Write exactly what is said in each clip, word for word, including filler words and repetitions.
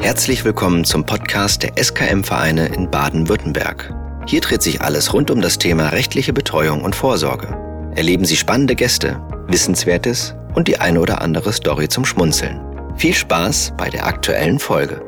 Herzlich willkommen zum Podcast der S K M-Vereine in Baden-Württemberg. Hier dreht sich alles rund um das Thema rechtliche Betreuung und Vorsorge. Erleben Sie spannende Gäste, Wissenswertes und die eine oder andere Story zum Schmunzeln. Viel Spaß bei der aktuellen Folge.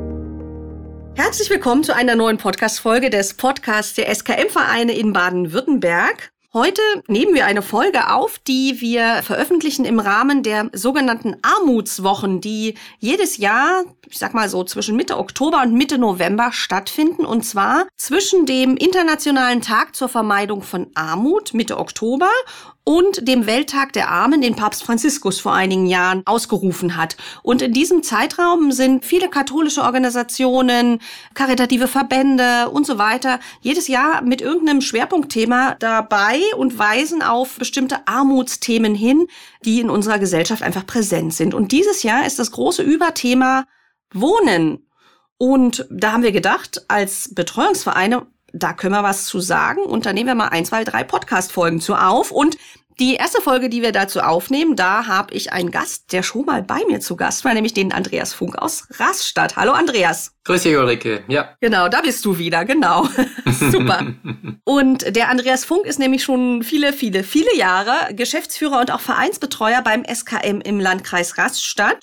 Herzlich willkommen zu einer neuen Podcast-Folge des Podcasts der S K M-Vereine in Baden-Württemberg. Heute nehmen wir eine Folge auf, die wir veröffentlichen im Rahmen der sogenannten Armutswochen, die jedes Jahr, ich sag mal so zwischen Mitte Oktober und Mitte November stattfinden. Und zwar zwischen dem Internationalen Tag zur Vermeidung von Armut, Mitte Oktober, und dem Welttag der Armen, den Papst Franziskus vor einigen Jahren ausgerufen hat. Und in diesem Zeitraum sind viele katholische Organisationen, karitative Verbände und so weiter jedes Jahr mit irgendeinem Schwerpunktthema dabei und weisen auf bestimmte Armutsthemen hin, die in unserer Gesellschaft einfach präsent sind. Und dieses Jahr ist das große Überthema Wohnen. Und da haben wir gedacht, als Betreuungsvereine, da können wir was zu sagen. Und da nehmen wir mal ein, zwei, drei Podcast-Folgen zu auf. Und die erste Folge, die wir dazu aufnehmen, da habe ich einen Gast, der schon mal bei mir zu Gast war, nämlich den Andreas Funk aus Rastatt. Hallo Andreas. Grüß dich, Ulrike. Ja. Genau, da bist du wieder, genau. Super. Und der Andreas Funk ist nämlich schon viele, viele, viele Jahre Geschäftsführer und auch Vereinsbetreuer beim S K M im Landkreis Rastatt.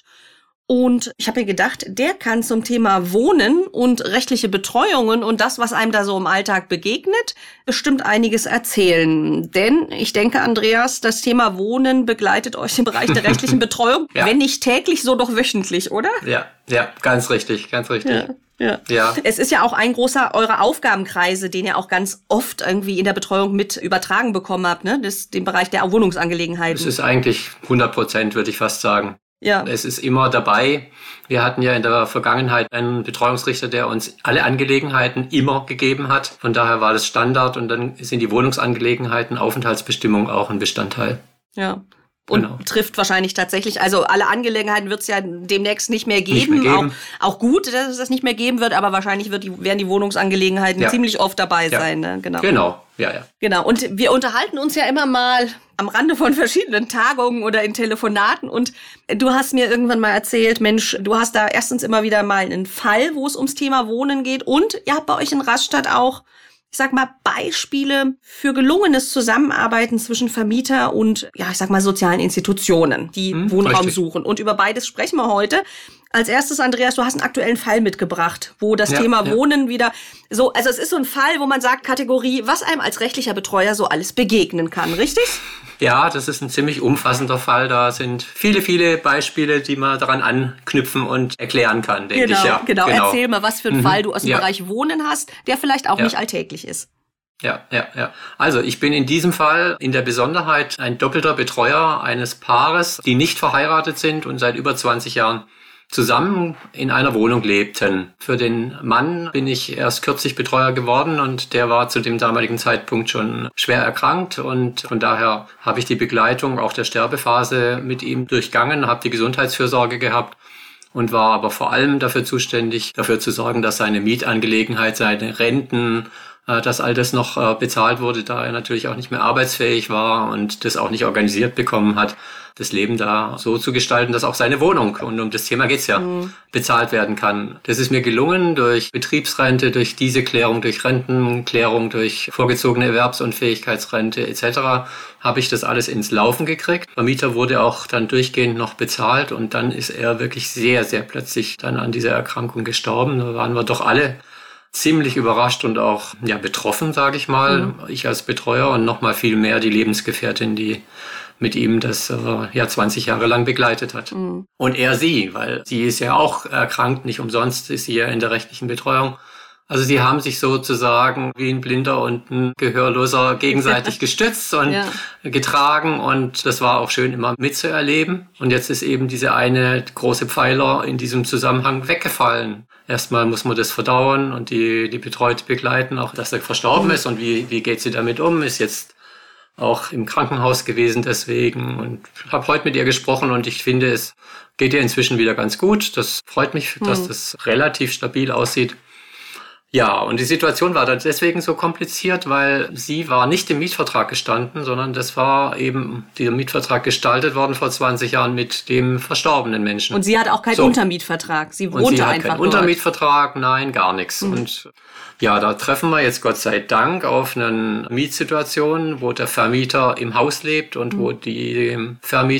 Und ich habe mir gedacht, der kann zum Thema Wohnen und rechtliche Betreuungen und das, was einem da so im Alltag begegnet, bestimmt einiges erzählen. Denn ich denke, Andreas, das Thema Wohnen begleitet euch im Bereich der rechtlichen Betreuung, ja. Wenn nicht täglich, so doch wöchentlich, oder? Ja, ja, ganz richtig, ganz richtig. Ja. Ja. ja. Es ist ja auch ein großer eurer Aufgabenkreise, den ihr auch ganz oft irgendwie in der Betreuung mit übertragen bekommen habt, ne? Das, den Bereich der Wohnungsangelegenheiten. Es ist eigentlich hundert Prozent, würde ich fast sagen. Ja. Es ist immer dabei. Wir hatten ja in der Vergangenheit einen Betreuungsrichter, der uns alle Angelegenheiten immer gegeben hat. Von daher war das Standard und dann sind die Wohnungsangelegenheiten, Aufenthaltsbestimmung auch ein Bestandteil. Ja. Und genau. Trifft wahrscheinlich tatsächlich, also alle Angelegenheiten wird es ja demnächst nicht mehr geben. Nicht mehr geben. Auch, auch gut, dass es das nicht mehr geben wird, aber wahrscheinlich wird die, werden die Wohnungsangelegenheiten ja. ziemlich oft dabei ja. sein. Ne? Genau. Genau, ja, ja. Genau, und wir unterhalten uns ja immer mal am Rande von verschiedenen Tagungen oder in Telefonaten und du hast mir irgendwann mal erzählt, Mensch, du hast da erstens immer wieder mal einen Fall, wo es ums Thema Wohnen geht und ihr habt bei euch in Rastatt auch, ich sag mal, Beispiele für gelungenes Zusammenarbeiten zwischen Vermieter und, ja, ich sag mal, sozialen Institutionen, die hm, Wohnraum richtig. suchen. Und über beides sprechen wir heute. Als erstes, Andreas, du hast einen aktuellen Fall mitgebracht, wo das ja, Thema ja. Wohnen wieder so, also es ist so ein Fall, wo man sagt, Kategorie, was einem als rechtlicher Betreuer so alles begegnen kann, richtig? Ja, das ist ein ziemlich umfassender Fall. Da sind viele, viele Beispiele, die man daran anknüpfen und erklären kann, denke genau, ich. Ja, genau, genau. Erzähl mal, was für einen mhm. Fall du aus dem ja. Bereich Wohnen hast, der vielleicht auch ja. nicht alltäglich ist. Ja, ja, ja. Also ich bin in diesem Fall in der Besonderheit ein doppelter Betreuer eines Paares, die nicht verheiratet sind und seit über zwanzig Jahren zusammen in einer Wohnung lebten. Für den Mann bin ich erst kürzlich Betreuer geworden und der war zu dem damaligen Zeitpunkt schon schwer erkrankt und von daher habe ich die Begleitung auch der Sterbephase mit ihm durchgangen, habe die Gesundheitsfürsorge gehabt und war aber vor allem dafür zuständig, dafür zu sorgen, dass seine Mietangelegenheit, seine Renten, dass all das noch bezahlt wurde, da er natürlich auch nicht mehr arbeitsfähig war und das auch nicht organisiert bekommen hat, das Leben da so zu gestalten, dass auch seine Wohnung, und um das Thema geht's ja, mhm. bezahlt werden kann. Das ist mir gelungen durch Betriebsrente, durch diese Klärung, durch Rentenklärung, durch vorgezogene Erwerbsunfähigkeitsrente et cetera habe ich das alles ins Laufen gekriegt. Vermieter wurde auch dann durchgehend noch bezahlt und dann ist er wirklich sehr, sehr plötzlich dann an dieser Erkrankung gestorben. Da waren wir doch alle ziemlich überrascht und auch ja betroffen, sage ich mal. Mhm. Ich als Betreuer und noch mal viel mehr die Lebensgefährtin, die mit ihm das äh, ja zwanzig Jahre lang begleitet hat. Mhm. Und er sie, weil sie ist ja auch erkrankt, nicht umsonst ist sie ja in der rechtlichen Betreuung. Also sie haben sich sozusagen wie ein Blinder und ein Gehörloser gegenseitig gestützt und ja. getragen und das war auch schön immer mitzuerleben. Und jetzt ist eben diese eine große Pfeiler in diesem Zusammenhang weggefallen. Erstmal muss man das verdauen und die, die Betreute begleiten, auch dass er verstorben ist und wie, wie geht sie damit um, ist jetzt auch im Krankenhaus gewesen deswegen und habe heute mit ihr gesprochen und ich finde, es geht ihr inzwischen wieder ganz gut. Das freut mich, dass das relativ stabil aussieht. Ja, und die Situation war dann deswegen so kompliziert, weil sie war nicht im Mietvertrag gestanden, sondern das war eben dieser Mietvertrag gestaltet worden vor zwanzig Jahren mit dem verstorbenen Menschen. Und sie hat auch keinen so. Untermietvertrag. Sie wohnte und sie hat einfach keinen dort. Untermietvertrag, nein, gar nichts. Mhm. Und ja, da treffen wir jetzt Gott sei Dank auf eine Mietsituation, wo der Vermieter im Haus lebt und mhm. wo die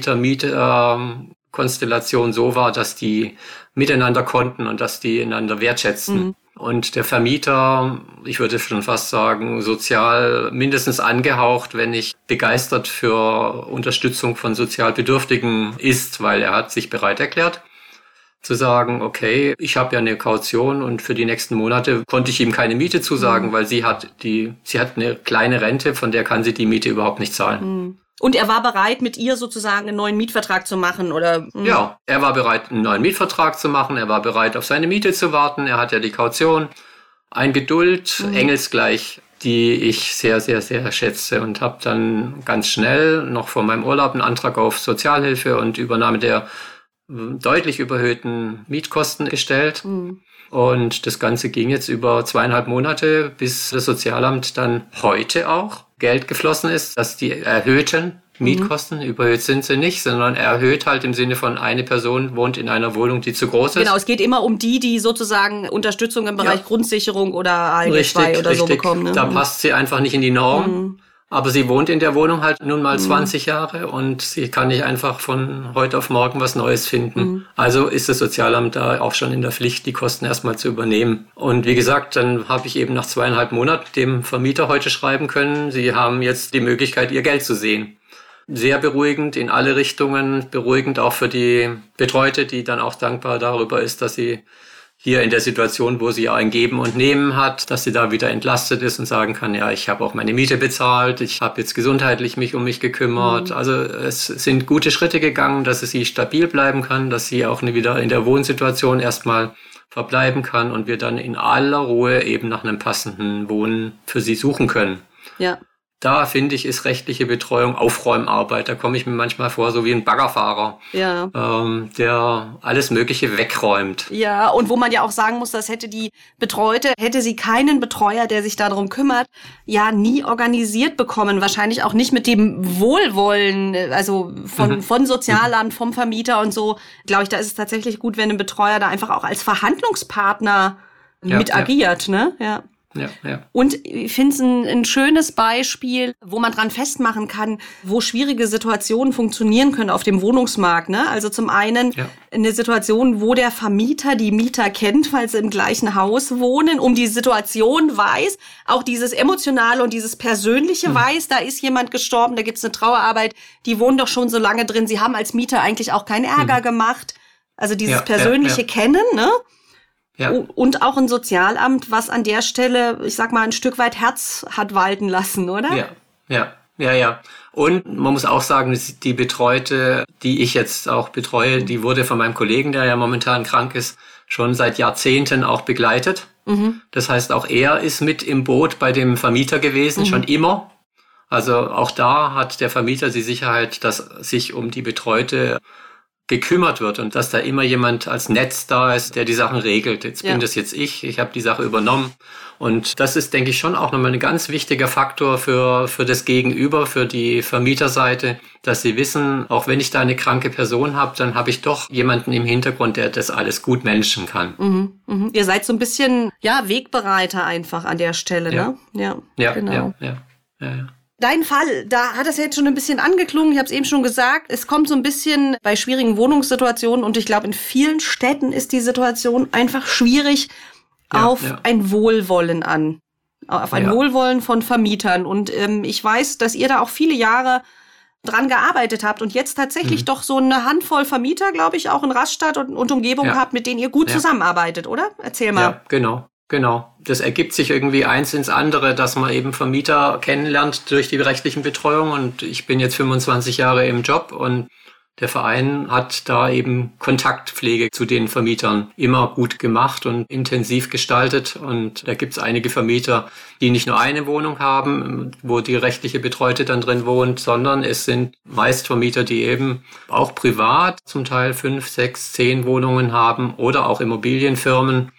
Vermieter-Miet-Konstellation so war, dass die miteinander konnten und dass die einander wertschätzten. Mhm. Und der Vermieter, ich würde schon fast sagen, sozial mindestens angehaucht, wenn nicht begeistert für Unterstützung von Sozialbedürftigen ist, weil er hat sich bereit erklärt zu sagen, okay, ich habe ja eine Kaution und für die nächsten Monate konnte ich ihm keine Miete zusagen, mhm. weil sie hat die, sie hat eine kleine Rente, von der kann sie die Miete überhaupt nicht zahlen. Mhm. Und er war bereit, mit ihr sozusagen einen neuen Mietvertrag zu machen, oder? Mh. Ja, er war bereit, einen neuen Mietvertrag zu machen. Er war bereit, auf seine Miete zu warten. Er hat ja die Kaution. Ein Geduld, mhm. engelsgleich, die ich sehr, sehr, sehr schätze und habe dann ganz schnell noch vor meinem Urlaub einen Antrag auf Sozialhilfe und Übernahme der deutlich überhöhten Mietkosten gestellt. Mhm. Und das Ganze ging jetzt über zweieinhalb Monate, bis das Sozialamt dann heute auch Geld geflossen ist, dass die erhöhten Mietkosten, mhm. überhöht sind sie nicht, sondern erhöht halt im Sinne von eine Person wohnt in einer Wohnung, die zu groß ist. Genau, es geht immer um die, die sozusagen Unterstützung im Bereich ja. Grundsicherung oder A L G zwei oder richtig. so bekommen. Ne? Da passt sie einfach nicht in die Norm. Mhm. Aber sie wohnt in der Wohnung halt nun mal mhm. zwanzig Jahre und sie kann nicht einfach von heute auf morgen was Neues finden. Mhm. Also ist das Sozialamt da auch schon in der Pflicht, die Kosten erstmal zu übernehmen. Und wie gesagt, dann habe ich eben nach zweieinhalb Monaten dem Vermieter heute schreiben können, sie haben jetzt die Möglichkeit, ihr Geld zu sehen. Sehr beruhigend in alle Richtungen, beruhigend auch für die Betreute, die dann auch dankbar darüber ist, dass sie hier in der Situation, wo sie ein Geben und Nehmen hat, dass sie da wieder entlastet ist und sagen kann, ja, ich habe auch meine Miete bezahlt, ich habe jetzt gesundheitlich mich um mich gekümmert. Mhm. Also es sind gute Schritte gegangen, dass sie stabil bleiben kann, dass sie auch wieder in der Wohnsituation erstmal verbleiben kann und wir dann in aller Ruhe eben nach einem passenden Wohnen für sie suchen können. Ja. Da, finde ich, ist rechtliche Betreuung Aufräumarbeit. Da komme ich mir manchmal vor, so wie ein Baggerfahrer, ja. ähm, der alles Mögliche wegräumt. Ja, und wo man ja auch sagen muss, dass hätte die Betreute, hätte sie keinen Betreuer, der sich darum kümmert, ja nie organisiert bekommen. Wahrscheinlich auch nicht mit dem Wohlwollen, also von, mhm. von Sozialamt, vom Vermieter und so. Glaube ich, da ist es tatsächlich gut, wenn ein Betreuer da einfach auch als Verhandlungspartner ja, mit ja. agiert, ne? Ja. Ja, ja. Und ich finde es ein, ein schönes Beispiel, wo man dran festmachen kann, wo schwierige Situationen funktionieren können auf dem Wohnungsmarkt. Ne? Also zum einen ja. eine Situation, wo der Vermieter die Mieter kennt, weil sie im gleichen Haus wohnen, um die Situation weiß, auch dieses Emotionale und dieses Persönliche mhm. weiß, da ist jemand gestorben, da gibt's eine Trauerarbeit, die wohnen doch schon so lange drin, sie haben als Mieter eigentlich auch keinen Ärger mhm. gemacht. Also dieses ja, persönliche ja, ja. Kennen, ne? Ja. Und auch ein Sozialamt, was an der Stelle, ich sag mal, ein Stück weit Herz hat walten lassen, oder? Ja, ja, ja, ja. Und man muss auch sagen, die Betreute, die ich jetzt auch betreue, die wurde von meinem Kollegen, der ja momentan krank ist, schon seit Jahrzehnten auch begleitet. Mhm. Das heißt, auch er ist mit im Boot bei dem Vermieter gewesen, mhm. schon immer. Also auch da hat der Vermieter die Sicherheit, dass sich um die Betreute gekümmert wird und dass da immer jemand als Netz da ist, der die Sachen regelt. Jetzt ja. bin das jetzt ich, ich habe die Sache übernommen. Und das ist, denke ich, schon auch nochmal ein ganz wichtiger Faktor für für das Gegenüber, für die Vermieterseite, dass sie wissen, auch wenn ich da eine kranke Person habe, dann habe ich doch jemanden im Hintergrund, der das alles gut managen kann. Mhm, mhm. Ihr seid so ein bisschen, ja, Wegbereiter einfach an der Stelle, ja. ne? Ja, ja, genau. ja, ja, ja, ja. Dein Fall, da hat es jetzt schon ein bisschen angeklungen, ich habe es eben schon gesagt, es kommt so ein bisschen bei schwierigen Wohnungssituationen und ich glaube, in vielen Städten ist die Situation einfach schwierig ja, auf ja. ein Wohlwollen an, auf ein ja. Wohlwollen von Vermietern. Und ähm, ich weiß, dass ihr da auch viele Jahre dran gearbeitet habt und jetzt tatsächlich mhm. doch so eine Handvoll Vermieter, glaube ich, auch in Rastatt und, und Umgebung ja. habt, mit denen ihr gut ja. zusammenarbeitet, oder? Erzähl mal. Ja, genau. Genau. Das ergibt sich irgendwie eins ins andere, dass man eben Vermieter kennenlernt durch die rechtlichen Betreuung. Und ich bin jetzt fünfundzwanzig Jahre im Job und der Verein hat da eben Kontaktpflege zu den Vermietern immer gut gemacht und intensiv gestaltet. Und da gibt es einige Vermieter, die nicht nur eine Wohnung haben, wo die rechtliche Betreute dann drin wohnt, sondern es sind meist Vermieter, die eben auch privat zum Teil fünf, sechs, zehn Wohnungen haben oder auch Immobilienfirmen,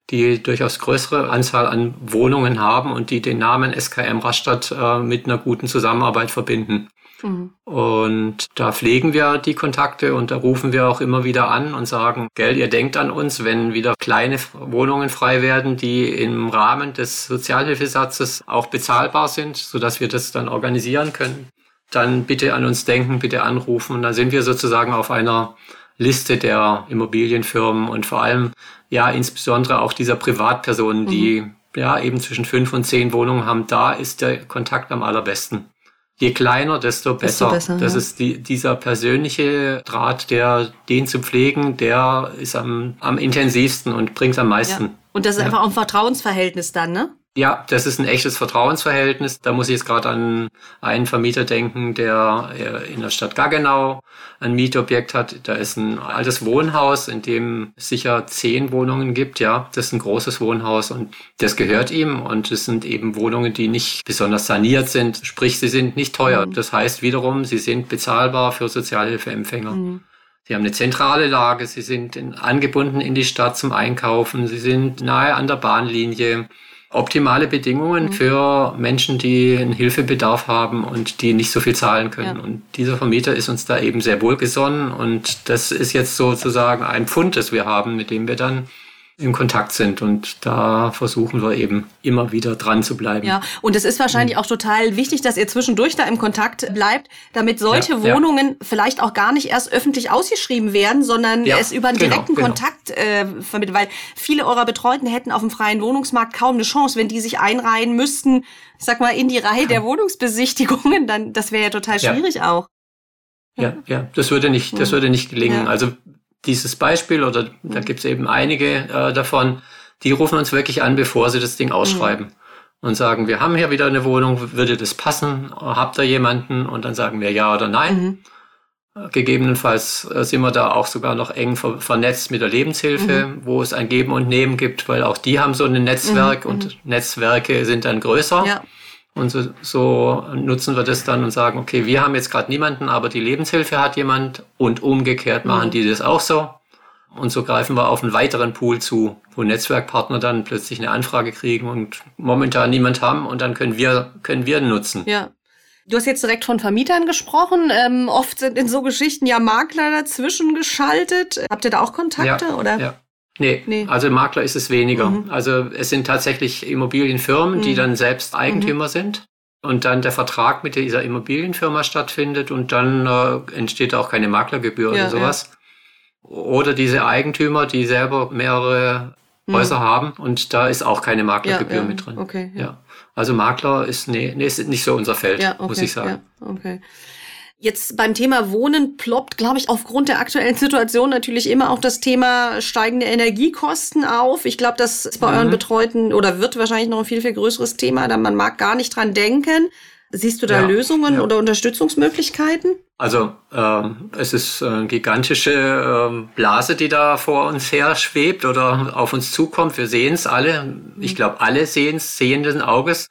die durchaus größere Anzahl an Wohnungen haben und die den Namen S K M Rastatt äh, mit einer guten Zusammenarbeit verbinden. Mhm. Und da pflegen wir die Kontakte und da rufen wir auch immer wieder an und sagen, gell, ihr denkt an uns, wenn wieder kleine Wohnungen frei werden, die im Rahmen des Sozialhilfesatzes auch bezahlbar sind, sodass wir das dann organisieren können. Dann bitte an uns denken, bitte anrufen. Und dann sind wir sozusagen auf einer Liste der Immobilienfirmen und vor allem, ja, insbesondere auch dieser Privatpersonen, die mhm. ja eben zwischen fünf und zehn Wohnungen haben. Da ist der Kontakt am allerbesten. Je kleiner, desto besser. Desto besser das ja. ist die, dieser persönliche Draht, der den zu pflegen, der ist am, am intensivsten und bringt am meisten. Ja. Und das ist ja. einfach auch ein Vertrauensverhältnis dann, ne? Ja, das ist ein echtes Vertrauensverhältnis. Da muss ich jetzt gerade an einen Vermieter denken, der in der Stadt Gaggenau ein Mietobjekt hat. Da ist ein altes Wohnhaus, in dem es sicher zehn Wohnungen gibt. Ja, das ist ein großes Wohnhaus und das gehört ihm. Und es sind eben Wohnungen, die nicht besonders saniert sind. Sprich, sie sind nicht teuer. Mhm. Das heißt wiederum, sie sind bezahlbar für Sozialhilfeempfänger. Mhm. Sie haben eine zentrale Lage. Sie sind in, angebunden in die Stadt zum Einkaufen. Sie sind nahe an der Bahnlinie. Optimale Bedingungen mhm. für Menschen, die einen Hilfebedarf haben und die nicht so viel zahlen können. Ja. Und dieser Vermieter ist uns da eben sehr wohlgesonnen. Und das ist jetzt sozusagen ein Pfund, das wir haben, mit dem wir dann in Kontakt sind. Und da versuchen wir eben immer wieder dran zu bleiben. Ja, und es ist wahrscheinlich mhm. auch total wichtig, dass ihr zwischendurch da im Kontakt bleibt, damit solche ja, Wohnungen ja. vielleicht auch gar nicht erst öffentlich ausgeschrieben werden, sondern ja, es über einen genau, direkten genau. Kontakt äh, vermittelt. Weil viele eurer Betreuten hätten auf dem freien Wohnungsmarkt kaum eine Chance, wenn die sich einreihen müssten, ich sag mal, in die Reihe der Wohnungsbesichtigungen, dann das wäre ja total schwierig ja. auch. Ja, ja, das würde nicht, das würde nicht gelingen. Ja. Also dieses Beispiel, oder da gibt es eben einige äh, davon, die rufen uns wirklich an, bevor sie das Ding ausschreiben mhm. und sagen, wir haben hier wieder eine Wohnung, würde das passen? Habt ihr jemanden? Und dann sagen wir ja oder nein. Mhm. Gegebenenfalls äh, sind wir da auch sogar noch eng ver- vernetzt mit der Lebenshilfe, mhm. wo es ein Geben und Nehmen gibt, weil auch die haben so ein Netzwerk mhm. und Netzwerke sind dann größer. Ja. Und so, so nutzen wir das dann und sagen, okay, wir haben jetzt gerade niemanden, aber die Lebenshilfe hat jemand und umgekehrt machen mhm. die das auch so. Und so greifen wir auf einen weiteren Pool zu, wo Netzwerkpartner dann plötzlich eine Anfrage kriegen und momentan niemand haben und dann können wir, können wir nutzen. Ja. Du hast jetzt direkt von Vermietern gesprochen. Ähm, oft sind in so Geschichten ja Makler dazwischen geschaltet. Habt ihr da auch Kontakte, ja, oder? Ja. Nee, nee, also Makler ist es weniger. Mhm. Also es sind tatsächlich Immobilienfirmen, mhm. die dann selbst Eigentümer mhm. sind und dann der Vertrag mit dieser Immobilienfirma stattfindet und dann äh, entsteht auch keine Maklergebühr ja, oder sowas. Ja. Oder diese Eigentümer, die selber mehrere mhm. Häuser haben und da ist auch keine Maklergebühr ja, ja. mit drin. Okay, ja. Ja. Also Makler ist, nee, nee, ist nicht so unser Feld, ja, okay, muss ich sagen. Ja, okay. Jetzt beim Thema Wohnen ploppt, glaube ich, aufgrund der aktuellen Situation natürlich immer auch das Thema steigende Energiekosten auf. Ich glaube, das ist bei mhm. euren Betreuten oder wird wahrscheinlich noch ein viel, viel größeres Thema. Da man mag gar nicht dran denken. Siehst du da ja, Lösungen ja. oder Unterstützungsmöglichkeiten? Also ähm, es ist eine gigantische ähm, Blase, die da vor uns her schwebt oder auf uns zukommt. Wir sehen es alle. Mhm. Ich glaube, alle sehen es sehenden Auges.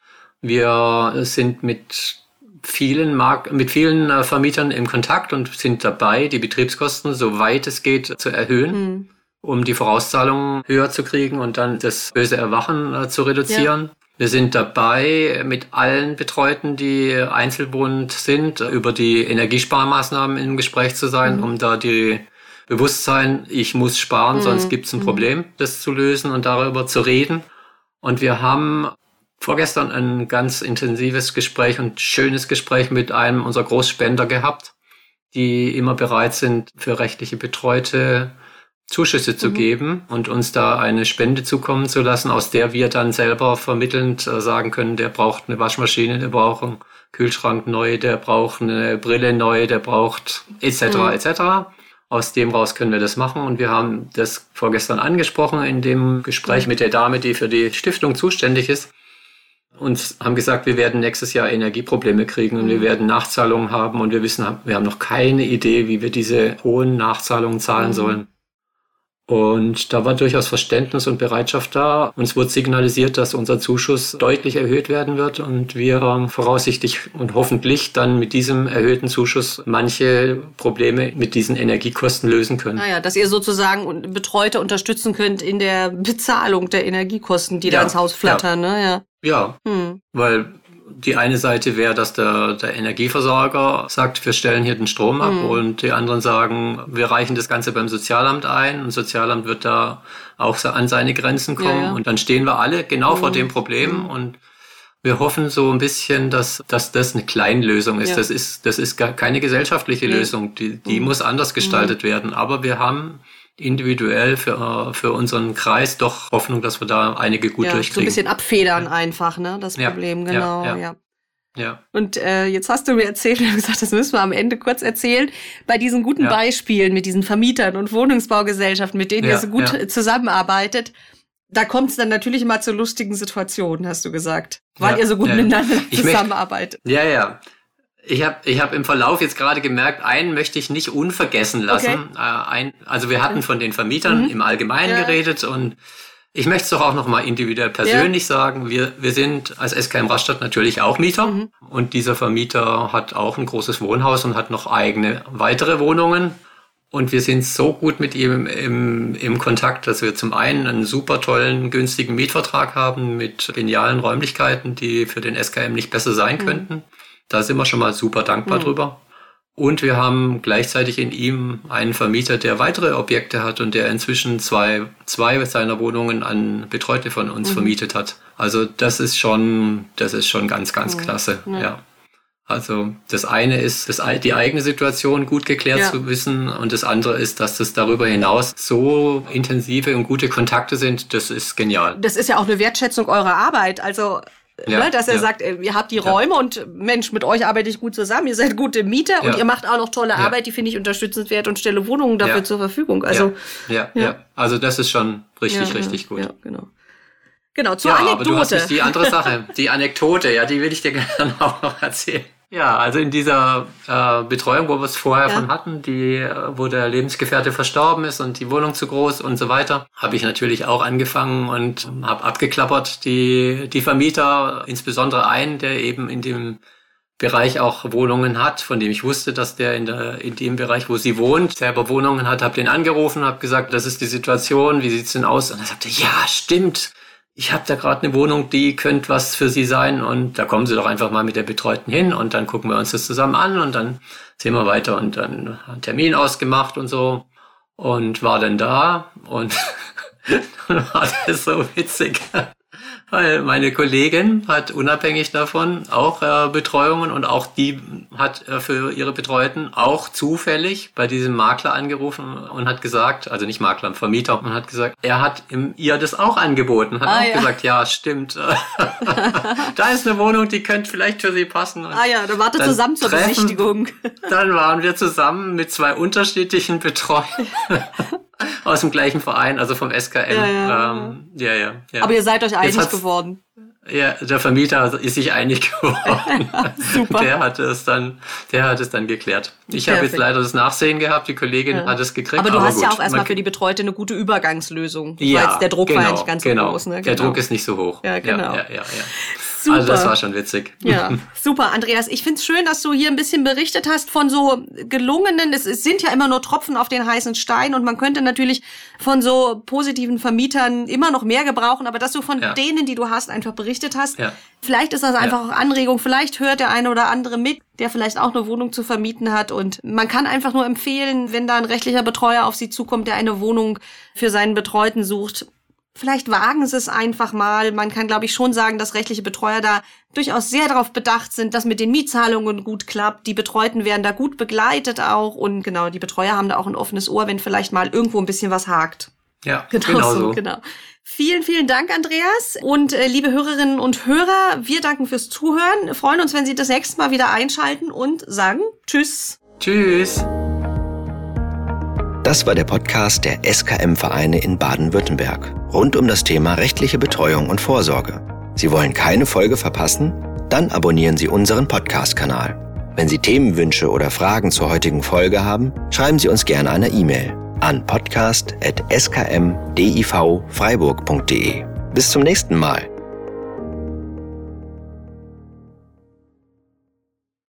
Wir sind mit vielen Mark- mit vielen äh, Vermietern im Kontakt und sind dabei, die Betriebskosten, soweit es geht, zu erhöhen, mhm. um die Vorauszahlungen höher zu kriegen und dann das böse Erwachen äh, zu reduzieren. Ja. Wir sind dabei, mit allen Betreuten, die einzelwohnend sind, über die Energiesparmaßnahmen im Gespräch zu sein, mhm. um da die Bewusstsein, ich muss sparen, mhm. sonst gibt es ein Problem, das zu lösen und darüber zu reden. Und wir haben vorgestern ein ganz intensives Gespräch und schönes Gespräch mit einem unserer Großspender gehabt, die immer bereit sind, für rechtliche Betreute Zuschüsse zu mhm. geben und uns da eine Spende zukommen zu lassen, aus der wir dann selber vermittelnd sagen können, der braucht eine Waschmaschine, der braucht einen Kühlschrank neu, der braucht eine Brille neu, der braucht et cetera mhm. et cetera. Aus dem raus können wir das machen und wir haben das vorgestern angesprochen in dem Gespräch mhm. mit der Dame, die für die Stiftung zuständig ist. Und haben gesagt, wir werden nächstes Jahr Energieprobleme kriegen und mhm. wir werden Nachzahlungen haben und wir wissen, wir haben noch keine Idee, wie wir diese hohen Nachzahlungen zahlen mhm. sollen. Und da war durchaus Verständnis und Bereitschaft da. Uns wurde signalisiert, dass unser Zuschuss deutlich erhöht werden wird und wir voraussichtlich und hoffentlich dann mit diesem erhöhten Zuschuss manche Probleme mit diesen Energiekosten lösen können. Naja, dass ihr sozusagen Betreute unterstützen könnt in der Bezahlung der Energiekosten, die ja, da ins Haus flattern. Ja, ne? ja. ja hm. weil die eine Seite wäre, dass der, der Energieversorger sagt, wir stellen hier den Strom ab, mhm. und die anderen sagen, wir reichen das Ganze beim Sozialamt ein und das Sozialamt wird da auch an seine Grenzen kommen. Ja, ja. Und dann stehen wir alle genau mhm. vor dem Problem, mhm. und wir hoffen so ein bisschen, dass, dass das eine Kleinlösung ist. Ja. Das ist, das ist gar keine gesellschaftliche nee. Lösung, die, die mhm. muss anders gestaltet mhm. werden. Aber wir haben individuell für, für unseren Kreis doch Hoffnung, dass wir da einige gut ja, durchkriegen. So ein bisschen abfedern ja. einfach, ne? Das ja. Problem, genau. Ja. ja. ja. ja. Und äh, jetzt hast du mir erzählt, wir haben gesagt, das müssen wir am Ende kurz erzählen, bei diesen guten ja. Beispielen mit diesen Vermietern und Wohnungsbaugesellschaften, mit denen ja. ihr so gut ja. zusammenarbeitet, da kommt es dann natürlich mal zu lustigen Situationen, hast du gesagt, weil ja. ihr so gut ja. miteinander ich zusammenarbeitet. Möcht, ja, ja. Ich habe ich hab im Verlauf jetzt gerade gemerkt, einen möchte ich nicht unvergessen lassen. Okay. Äh, ein, also wir hatten von den Vermietern mhm. im Allgemeinen ja. geredet und ich möchte es doch auch noch mal individuell persönlich ja. sagen. Wir, wir sind als S K M Rastatt natürlich auch Mieter mhm. und dieser Vermieter hat auch ein großes Wohnhaus und hat noch eigene weitere Wohnungen. Und wir sind so gut mit ihm im, im Kontakt, dass wir zum einen einen super tollen, günstigen Mietvertrag haben mit genialen Räumlichkeiten, die für den S K M nicht besser sein mhm. könnten. Da sind wir schon mal super dankbar mhm. drüber. Und wir haben gleichzeitig in ihm einen Vermieter, der weitere Objekte hat und der inzwischen zwei, zwei seiner Wohnungen an Betreute von uns mhm. vermietet hat. Also das ist schon, das ist schon ganz, ganz mhm. klasse. Ja. ja. Also das eine ist, das, die eigene Situation gut geklärt ja. zu wissen und das andere ist, dass das darüber hinaus so intensive und gute Kontakte sind, das ist genial. Das ist ja auch eine Wertschätzung eurer Arbeit, also ja, ne, dass er ja. sagt, ihr habt die Räume ja. und Mensch, mit euch arbeite ich gut zusammen, ihr seid gute Mieter ja. und ihr macht auch noch tolle ja. Arbeit, die finde ich unterstützenswert und stelle Wohnungen dafür ja. zur Verfügung. Also ja. Ja. ja, also das ist schon richtig, ja, richtig ja. gut. Ja, genau. Genau, zur ja, Anekdote. Aber du hast nicht die andere Sache, die Anekdote, ja, die will ich dir gerne auch noch erzählen. Ja, also in dieser äh, Betreuung, wo wir es vorher ja. von hatten, die, wo der Lebensgefährte verstorben ist und die Wohnung zu groß und so weiter, habe ich natürlich auch angefangen und habe abgeklappert die die Vermieter, insbesondere einen, der eben in dem Bereich auch Wohnungen hat, von dem ich wusste, dass der in der in dem Bereich, wo sie wohnt, selber Wohnungen hat, habe den angerufen, habe gesagt, das ist die Situation, wie sieht's denn aus? Und er sagte, ja, stimmt. Ich habe da gerade eine Wohnung, die könnte was für Sie sein und da kommen Sie doch einfach mal mit der Betreuten hin und dann gucken wir uns das zusammen an und dann sehen wir weiter und dann einen Termin ausgemacht und so und war dann da und dann war das so witzig, weil meine Kollegin hat unabhängig davon auch äh, Betreuungen und auch die hat äh, für ihre Betreuten auch zufällig bei diesem Makler angerufen und hat gesagt, also nicht Makler, Vermieter, und hat gesagt, er hat im, ihr das auch angeboten, hat ah, auch ja. gesagt, ja, stimmt, da ist eine Wohnung, die könnte vielleicht für Sie passen. Und ah ja, dann wartet zusammen zur treffen, Besichtigung. Dann waren wir zusammen mit zwei unterschiedlichen Betreuten. Aus dem gleichen Verein, also vom S K M. Ja, ja, ähm, ja, ja, ja. Aber ihr seid euch einig geworden. Ja, der Vermieter ist sich einig geworden. Super. Der hat es dann, der hat es dann geklärt. Ich habe jetzt leider das Nachsehen gehabt, die Kollegin ja. hat es gekriegt. Aber du aber hast gut. ja auch erstmal für die Betreute eine gute Übergangslösung. Ja, weil der Druck genau, war ja nicht ganz genau. so groß. Ne? Genau. Der Druck ist nicht so hoch. Ja, genau. Ja, ja, ja, ja. Super. Also das war schon witzig. Ja, super, Andreas. Ich find's schön, dass du hier ein bisschen berichtet hast von so gelungenen, es, es sind ja immer nur Tropfen auf den heißen Stein und man könnte natürlich von so positiven Vermietern immer noch mehr gebrauchen, aber dass du von ja. denen, die du hast, einfach berichtet hast. Ja. Vielleicht ist das einfach ja. auch Anregung, vielleicht hört der eine oder andere mit, der vielleicht auch eine Wohnung zu vermieten hat und man kann einfach nur empfehlen, wenn da ein rechtlicher Betreuer auf Sie zukommt, der eine Wohnung für seinen Betreuten sucht, vielleicht wagen Sie es einfach mal. Man kann, glaube ich, schon sagen, dass rechtliche Betreuer da durchaus sehr darauf bedacht sind, dass mit den Mietzahlungen gut klappt. Die Betreuten werden da gut begleitet auch. Und genau, die Betreuer haben da auch ein offenes Ohr, wenn vielleicht mal irgendwo ein bisschen was hakt. Ja, genau, genau so. Genau. Vielen, vielen Dank, Andreas. Und äh, liebe Hörerinnen und Hörer, wir danken fürs Zuhören. Freuen uns, wenn Sie das nächste Mal wieder einschalten und sagen Tschüss. Tschüss. Das war der Podcast der S K M-Vereine in Baden-Württemberg rund um das Thema rechtliche Betreuung und Vorsorge. Sie wollen keine Folge verpassen? Dann abonnieren Sie unseren Podcast-Kanal. Wenn Sie Themenwünsche oder Fragen zur heutigen Folge haben, schreiben Sie uns gerne eine E-Mail an podcast at s k m div freiburg punkt d e. Bis zum nächsten Mal.